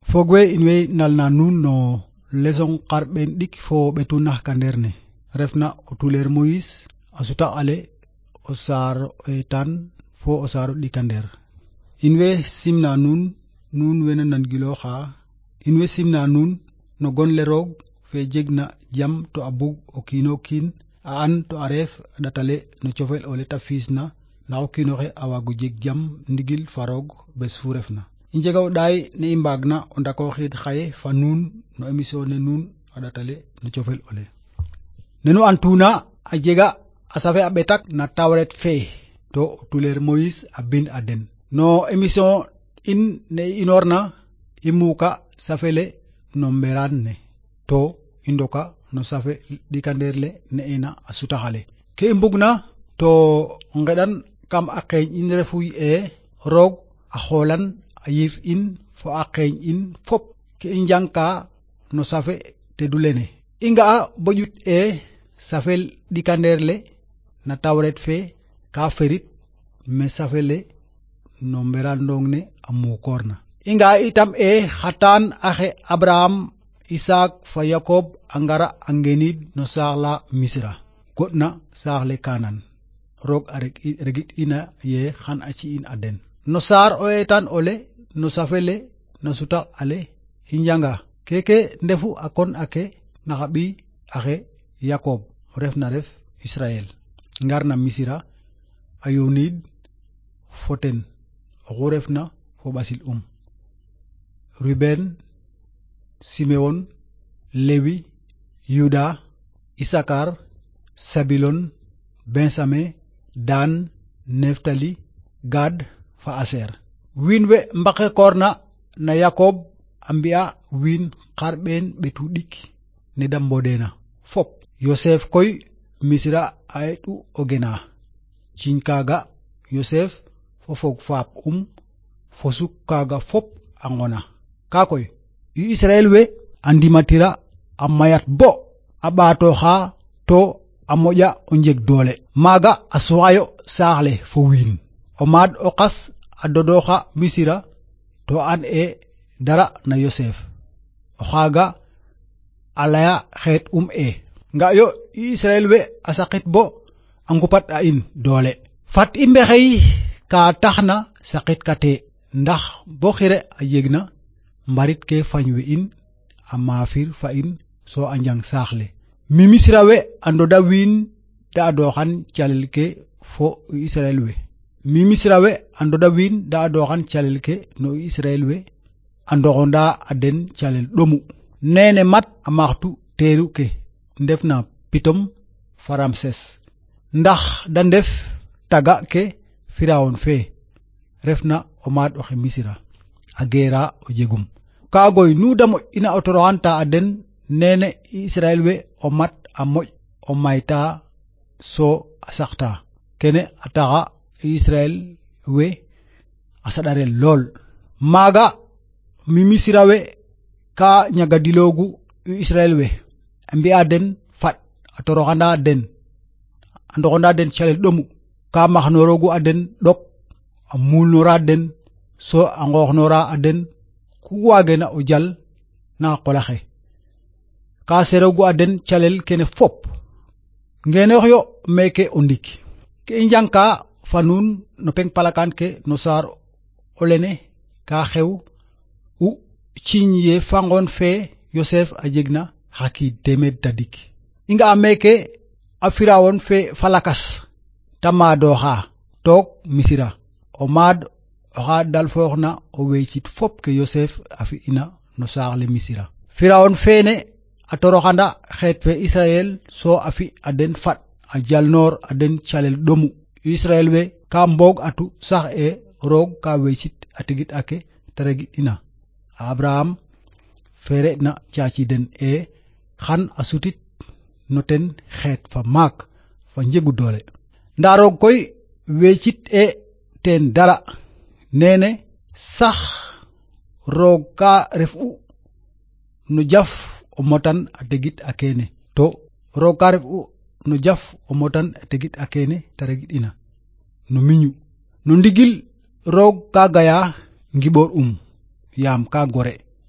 fogwe inwe nalna nun no leçon qarben dik fo betuna kanderne refna o tuler Moïse asuta ale o sar etan fo o saro dikander inwe simna nun wena nan gilo xa inwe simna nun no gon le roog fe jegna jam to abug o kino kin a an to aref datale no cofel ole ta fisna na o kino xe awagu jeg jam ndigil farog bes fu refna injega day ne imbagna o ndako xid xaye fa nun no émission ne nun adatale no cofel ole nenu antuna a jega a safe a betak na tawret fe to tuler Moïse a bin aden no émission in ne inorna imuka safele no mberan ne to indoka no safe dikanderle ne ena a sutaxale ke imbugna to ngedan kam a xeeñ in refuy roog a xolan a yif in fo a xeeñ in fop ke i njangka no safe te du lene i nga'a bo ƴut safel dikanderle na tawret fe ka ferit me safele no mberandong ne a mukorna i nga'a itam xatan axe Abraham Isaac fa Yakob a ngara a ngenid no saax la Misra goɗna saax le Kanan roog a regit ina ye xan a ci in a den no saar o etan ole no safele no suta ale i njanga keke ndefu a kon ake na xa ɓiy axe Yakob ref na ref Israel ngarna Misra a yonid fo ten oxu refna fo ɓasil Ruben Simeon Lewi Yuda Isakar Sabilon Benjamin Dan Neftali Gad fa Aser wiin we mbaqe korna na Yakob a mbi'a wiin xarɓeen ɓetu ɗik ne da mbodena fop Yosef koy Misra a etu o gena ciñ kaga Yosef fo fog faap fo suk kaga fop a ngona ka koy yu Israel we a ndimatira a mayat bo a ɓaatoxa to a moƴa o njeg doole maaga a suxayo saaxle fo wiin o maad o qas a dodoxa Misra to an dara na Yosef o xaaga a laya xeet nga yo Israel we a saqit bo a ngupat a in doole fat i mbexey ka taxna saqit kate ndax bo xire a yegna mbarit ke fañ we in a maafir fa in so a njang saaxle mi Misra we a ndoda wiin da adoxan calel ke fo Israel we mi Misra we a ndoda wiin da adoxan calel ke no Israel we a ndoxonda a den calel ɗomu nene mat a maxtu teeru ke ndefna Pitom fa Ramses ndax da ndef taga ke Firawon fe refna o maad oxe Misra a geera o jegum kaagoy nu da moƴ ina o toroxanta a den nene Israel we o mat a moƴ o mayta so a saxta kene a taxa Israel we a saɗarel lool maaga mi Misra we ka ñagadiloogu Israel we a mbi'a den fat a toroxanda den a ndoxonda den calel ɗomu ka maxnoroogu a den ɗok a mulnora den so a ngooxnora a den ku waagena o jal na qolaxe ka seroogu a den calel kene fop ngenoox yo meke o ndik ke i njangka fa nuun no peng palakan ke no saar o lene ka xew ciñ ye fangoon fe Yosef a jegna xa kiid teemeed tadik i nga'a meke a Firawon fe falakas ta maadoxa took Misra o maad oxa dalfooxna o weecit fop ke Yosef a fi'ina no saax le Misra Firawon feene a toroxanda xeet fe Israel so a fi a den fat a jalnoor a den calel ɗomu Israel we ka mboog atu sax roog ka weecit a tegit ake te regit ina Abraham fere na caaci den xan a sutit no ten xeet fa maak fa njegu doole nda roog koy weecit ten dara nene sax roog ka ref'u no jaf o motan a tegit a kene to roog ka ref'u no jaf o motan a tegit a kene te regit ina no miñu no ndigil roog ka gaya ngiɓor yaam ka gore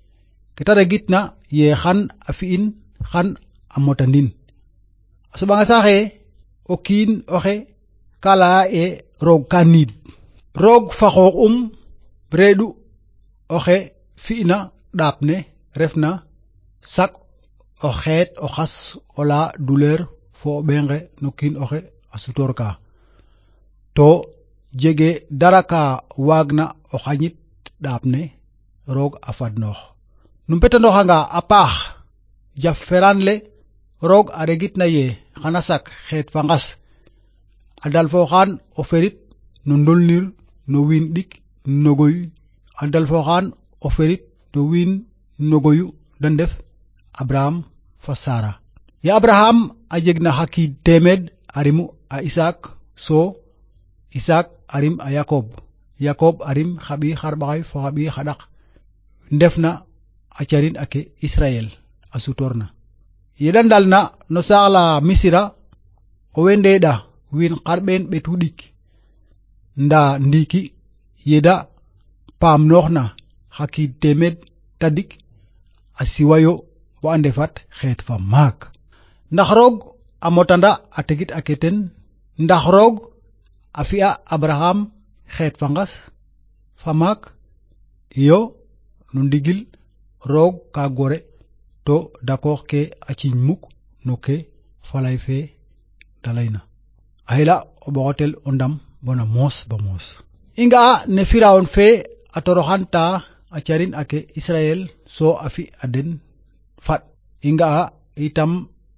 ke ta regitna ye xan a fi'in xan a motandin a soɓanga saxe o kiin oxe ka leya e roog ka niid roog fa xoox reeɗu oxe fi'na ɗaap ne refna sak o xeet o xas ola douleur fo o ɓenge no kiin oxe a sutoor ka to jege dara ka waagna o xañit ɗaap ne roog a fadnoox nu mbetanoxanga a paax jaf feraan le roog a regitna ye xana sak xeet fa ngas a dalfooxaan o ferit no ndolnir no wiin ɗik nogoyu a dalfooxaan o ferit no wiin nogoyu de ndef Abraham fa Sara ye Abraham a jegna xa kiid teemeed a rimu a Isaak so Isaak a rim a Yakob a rim xa ɓiy xarɓaxay fo xa ɓiy xaɗaq ndefna a carin ake Israel a sutoorna ye da ndalna no saax la Misira owey ndeeɗa wiin xarɓeen ɓetu ɗik nda ndiiki yeda paamnooxna xa kiid teemeed tadik a siwayo bo a ndefat xeet fa maak ndax roog a motanda a tegit ake ten ndax roog a fi'a Abraham xeet fa ngas fa maak iyo no ndigil roog ka gore to d'accord ke a ciiñ muk no ke falay fe te layna a xela o ɓoxotel o ndam bona moos ba moos i nga'a ne Firawon fe a toroxanta a carin ake Israel so a fi a den faɗ i nga'a itam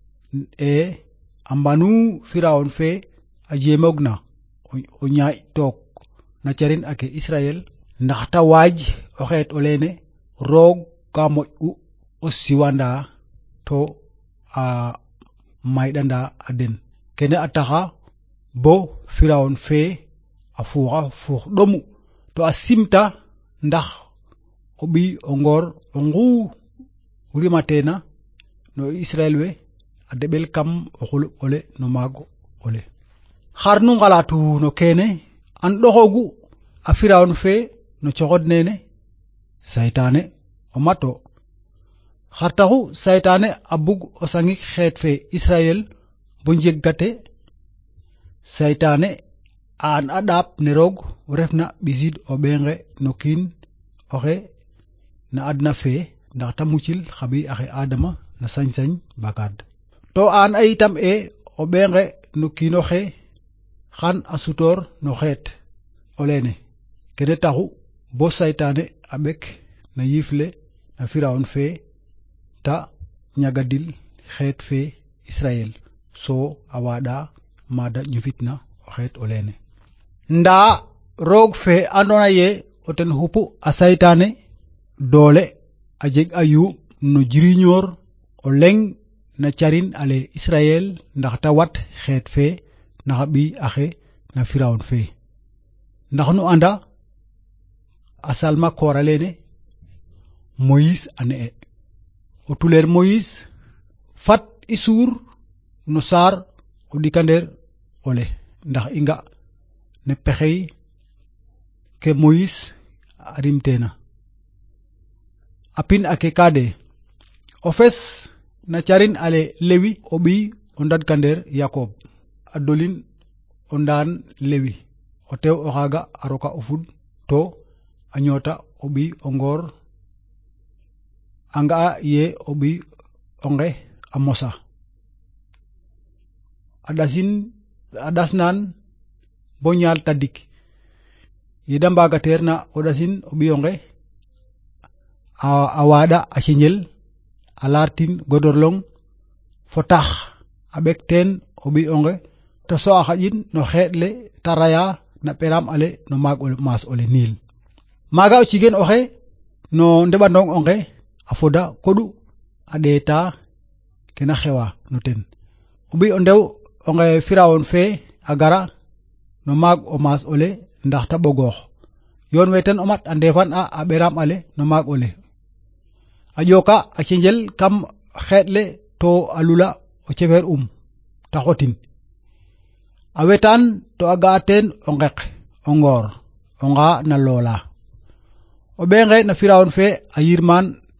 a mbanu Firawon fe a jeemogna o ñaaƴ took na carin ake Israel ndax ta waaj o xeet o leene roog ka moƴ'u o siwanda to a mayɗanda a den kene a taxa bo Firawon fe a fuuxa fuux ɗomu to a simta ndax o ɓiy o ngoor o ngu rimateena no Israel we a deɓel kam o xuluɓ ole no maag ole xar nu ngalatu no kene an ɗoxoogu a Firawon fe no coxod nene saytaane o mato xar taxu saytaane a bug o sangik xeet fe Israel bo njegate saytaane a an a ɗaap ne roog refna ɓisiid o ɓeenge no kiin oxe na adna fe ndax ta mucil xa ɓiy axe Adama na sañ-sañ bakaad to an a itam o ɓeenge no kiin oxe xan a sutoor no xeet o leene kene taxu bo saytaane a ɓek na yiif le na Firawon fe ta ñagadil xeet fe Israel so a waaɗa maada ñufitna o xeet o leene ndaa roog fe andoona ye o ten xupu a saytaane doole a jeg a yuuɓ no jiriñoor o leŋ na carin ale Israel ndax ta wat xeet fe na xa ɓiy axe na Firawon fe ndax nu anda a salma koor alene Moïse a ne'e o tuleer Moïse fat i suur no saar o ɗikandeer ole ndax i nga ne pexey ke Moïse a rimteena a pin ake kaade o fes na carin ale Lewi o ɓiy o ndadkandeer Yakob a dolin o ndaan Lewi o tew o xaaga a roka o fud to a ñoota o ɓiy o ngoor a nga'a ye o ɓiy o nge a mosa a ɗasnaan bo ñaal tadik ye da mbagateerna o ɗasin o ɓiy onge a waaɗa a ciñel a laartin godorlong fo tax a ɓek teen o ɓiy onge to so a xaƴin no xeeɗ le ta raya na ɓeraam ale no maag maas ole niil maaga o cigel oxe no ndeɓandong onge a foda koɗu a ɗeeta kena xewa no ten o ɓiy o ndew onge Firawon fe a gara no maag o maas ole ndax ta ɓogoox yoon we ten o mat a ndefan a ɓeraam ale no maag ole a ƴooka a ciñel kam xeeɗ le to a lula o cefeer ta xotin a wetaan to a ga'a teen o ngeq o ngoor o nga na loola o ɓeenge na Firawon fe a yirmaan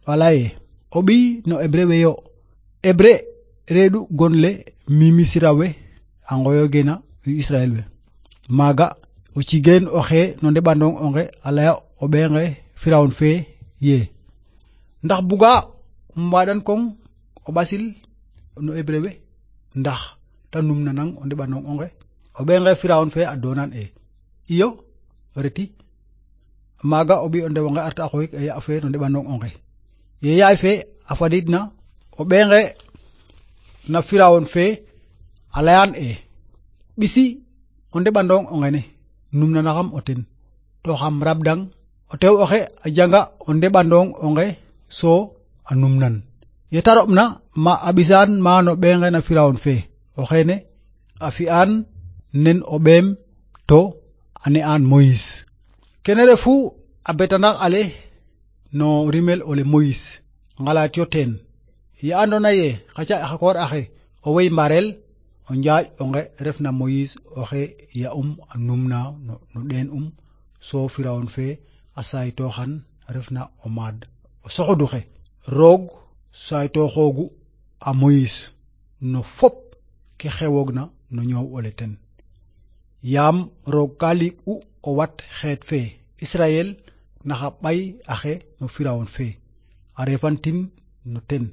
walaye o ɓi no hébreu we yo hébreu reeɗu gonle mimisirawe a ngoyogena Israel we maga o cigen oxe no ndeɓandong onge a leya o ɓeenge Firawun fe ye ndax buga mbaɗan kong o ɓasil no hébreu we ndax ta numna nang o ndeɓandong onge o ɓeenge Firawun fe a donan iyo reti maga o ɓi o ndewo nge arta a xoyik ya fe no ndeɓandong onge ye yaay fe a fadid na o ɓeenge na Firawun fe a leyan ɓisi o ndeɓandong ongene numna naxam o ten to xam rabdang o tew oxe a janga o ndeɓandong onge so a numnan yeta roɓna ma a ɓisan ma no ɓeenge na Firawun fe o xene a fi'an nen o ɓeem to a ne'an Moïse kene refu a betanak ale no rimel ole Moïse ngalat yo teen ye andona ye xa koor axe o wey mbarel o njaaƴ onge refna Moïse oxe ya a numna no ɗeen so Firawun fe a saytoxan refna o maad o soxodu xe roog saytoxoogu a Moïse no fop ke xewoogna no ñoow ole ten yaam roog ka liɓ'u o wat xeet fe Israel naxa ɓay axe no Firawun fe a refantin no ten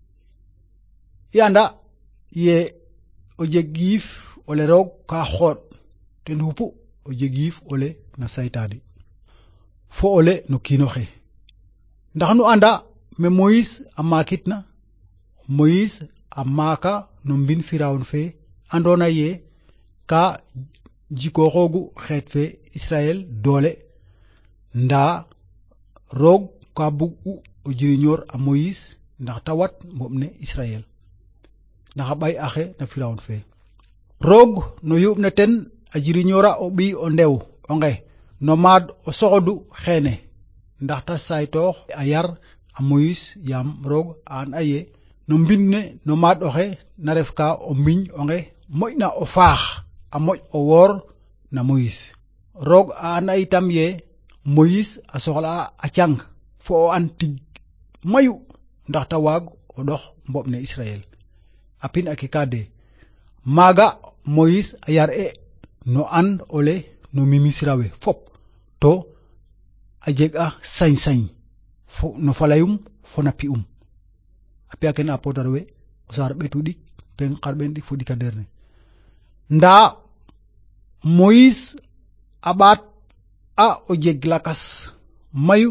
i anda ye o jeg yiif ole roog ka xooɗ ten xupu o jeg yiif ole na saytaane fo ole no kiinoxe ndax nu anda me Moïse a maakitna Moïse a maaka no mbin Firawun fe andona ye ka jikooxoogu xeet fe Israel doole ndaa roog ka bug'u o jiriñoor a Moïse ndax ta wat mboɓ ne Israel naxa ɓay axe na Firawun fe roog no yu'ub ne ten a jiriñoora o ɓiy o ndew onge no maad o soxodu xeene ndax ta saytoox a yar a Moïse yaam roog a an a ye no mbin ne no maad oxe na ref ka o mbiñ onge moƴna o faax a moƴ o woor na Moïse roog a an a itam ye Moïse a soxla'a a cang fo o an tig mayu ndax ta waag o ɗox mboɓ ne Israel a pin ake ka de maaga Moïse a yar no an ole no mimisirawe fop to a jeg a sañ-sañ no falayum fo na pi'um a pi'a kene a potar we o saar ɓetu ɗik pen xarɓeen ɗik fo ɗikander ne ndaa Moïse a ɓaat o jeg lakas mayu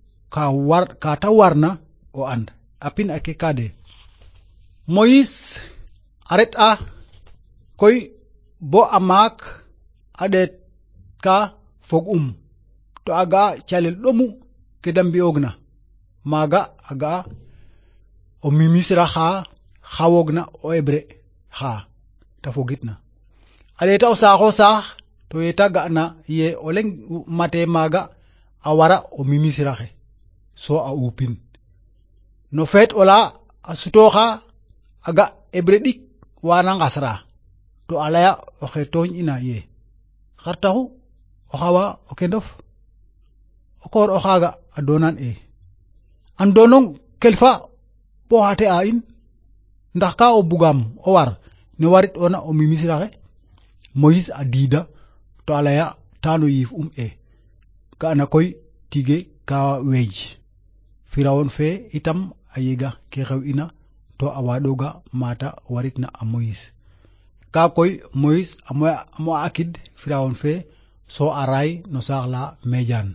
ka ta warna o and a pin ake ka de Moïse a ret'a koy bo a maak a ɗeet ka fog'um to a ga'a calel ɗomu ke da mbi'oogna maaga a ga'a o mimisira xa woogna o hébreu xa ta fogitna a ɗeeta o saaxo saax to yeta ga'na ye o leŋ mate maaga a wara o mimisira xe so a upin no feet ola a sutooxa a ga hébreu ɗik wana ngasra to a leya oxe tooñ ina ye xar taxu o xawa o kendof o koor o xaaga a donan an donong kelfa bo xate a in ndax ka o bugam o war ne warit ona o mimisira xe Moïse a diida to a leya tano yiif ga'na koy tige ka weej Firawun fe itam a yega ke xew ina to a waɗoga mata waritna a Moïse ka koy Moïse a mo'a akid Firawun fe so a raay no saax la Médiane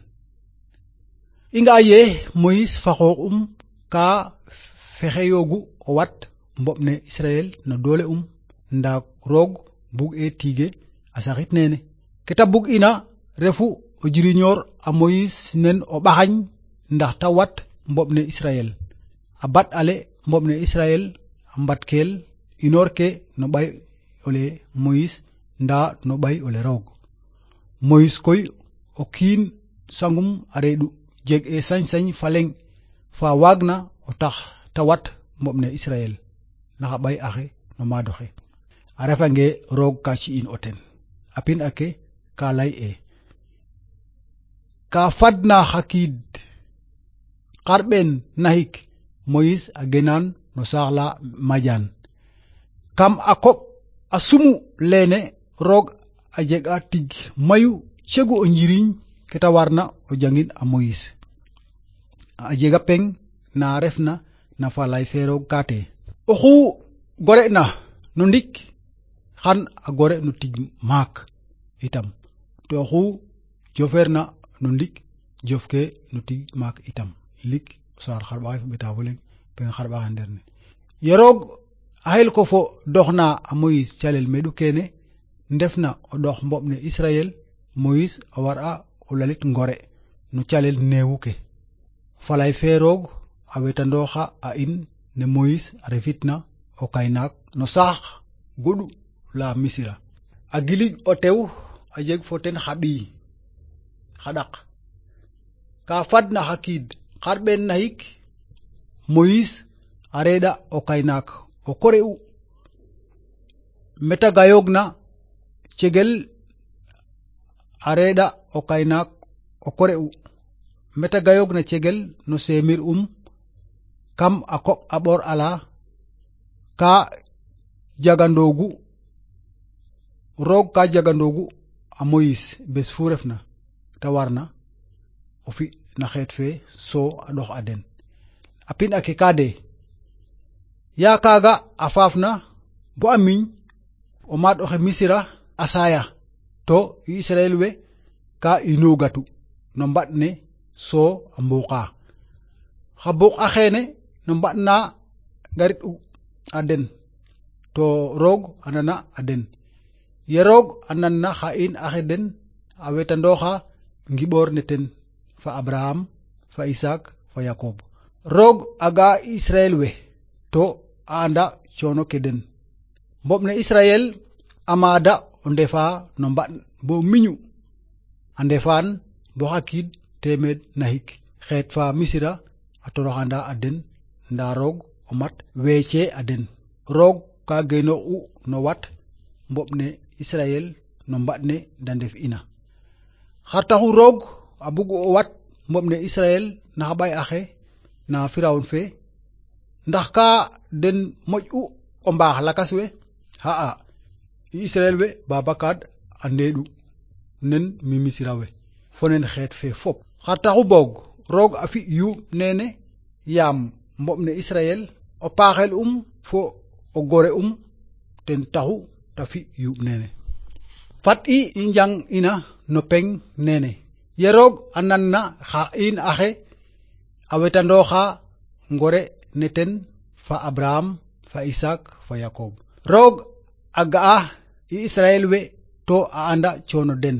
i nga'a ye Moïse fa xoox ka fexeyoogu o wat mboɓ ne Israel no doole ndaa roog bug'e tige a saxit nene kete bug'ina refu o jiriñoor a Moïse nen o ɓaxañ ndax ta wat mboɓ ne Israel a bat ale mboɓ ne Israel a mbatkel inoor ke no ɓay ole Moïse ndaa no ɓay ole roog Moïse koy o kiin sangum a reeɗu jeg sañ-sañ fa leŋ fa waagna o tax ta wat mboɓ ne Israel naxa ɓay axe no maadoxe a refange roog ka ci'in o ten a pin ake ka lay ka fadna xa xarɓen nahik moyis a genan no saaxla madian kam a koɓ a sumu lene roog a jeg a tig mayu cegu o njiriñ kete warna o jangin a moyis a jega peng na refna na falay fe roog kate oxu gore na no ndik xan a gore no tig maak itam to oxu jofeerna no ndik jofke no tig maak itam lik saar xarɓaxay fo ɓeta fo leŋ peng xarɓaxay nder ne ye roog a xel ko fo doxna a moyis calel meɗu kene ndefna o ɗox mboɓ ne Israel moyis a war a o lalit ngore no calel neewu ke falay fe roog a wetandooxa a in ne moyis a refitna o kaynaak no saax goɗu la Misira a giliñ o tew a jeg fo ten xa ɓiy xa ɗaq ka fadna xa kiid xarɓen nahik moyis a reɗa o kaynaak o kore'u meta gayoogna cegel a reɗa o kaynaak o kore'u meta gayoogna cegel no seemir kam a koɓ a ɓor ala ka jagandoogu roog ka jagandoogu a moyis bes fu refna te warna o fi na xeet fe so a ɗox a den a pin ake ka de ya kaga a faafna bo a miñ o maad oxe Misira a saaya to Israel we ka inogatu no mbaɗ ne so a mbuuqa xa buuq a xeene no mbaɗ na ngarit u a den to roog a nana a den ye roog a nanna xa in axe den a wetandooxa ngiɓoor ne ten fa Abraham fa Isaac fa Yakob roog a ga'a Israel we to a anda coono ke den mboɓ ne Israel a maada o ndefa no mbaɗ bo miñu a ndefaan bo xa kiid teemeed nahik xeet fa Misira a toroxanda a den nda roog o mat weece a den roog ka genoox u no wat mboɓ ne Israel no mbaɗ ne de ndef ina xar taxu roog a bugu o wat mboɓ ne Israel na xa ɓay axe na Firawun fe ndax ka den moƴ u o mbaax lakas we xa'a Israel we Babakad a ndeeɗu nen mi Misira we fo nen xeet fe fop xar taxu boog roog a fi yuuɓ nene yaam mboɓ ne Israel o paaxel fo o gore ten taxu te fi yuuɓ nene fat i njang ina no peng nene ye roog a nanna xa in axe a wetandooxa ngore ne ten fa Abraham fa Isaac fa Yakob roog a ga'a Israel we to a anda coono den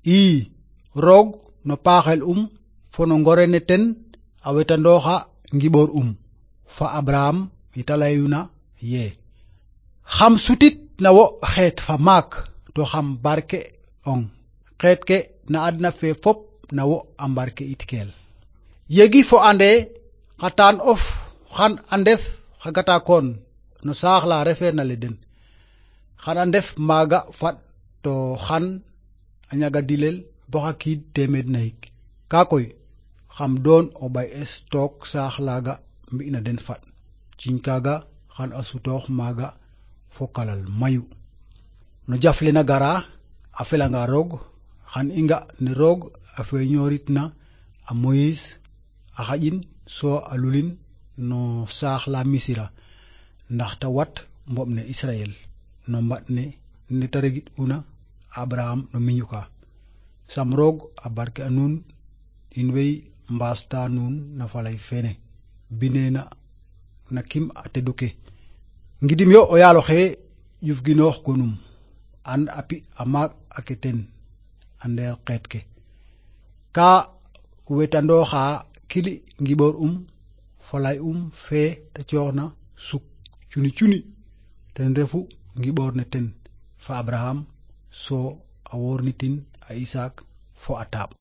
roog no paaxel fo no ngore ne ten a wetandooxa ngiɓoor fa Abraham yete layuna ye xam sutit na wo xeet fa maak to xam barke ong xeet ke na adna fe fop na wo a mbarke it keel yegi fo ande xa taan of xan a ndef xa gatakoon no saax la refeerna le den xan a ndef maaga faɗ to xan a ñaga dilel bo xa kiid teemeed nahik ka koy xam doon o ɓay es took saax laaga mbi'na den faɗ ciiñ kaaga xan a sutoox maaga fo kalal mayu no jaf le na gara a felanga roog xan i nga ne roog a feeñooritna a Moyis a xaƴin so a lulin no saax la Misira ndax te wat mboɓ ne Israel no mbaɗ ne nete regit una Abraham no miñu ka sam roog a barke a nuun in wey mbaasta nuun na falay fene bineena na kim a tedu ke ngidim yo o yaaloxe ƴufginoox gonum an a pi a maak ake ten a ndeer xeet ke ka wetandooxa kili ngiɓoor falay fe te cooxna suk cuni ten refu ngiɓoor ne ten fa Abraham so a woornitin a Isaac fo a taaɓ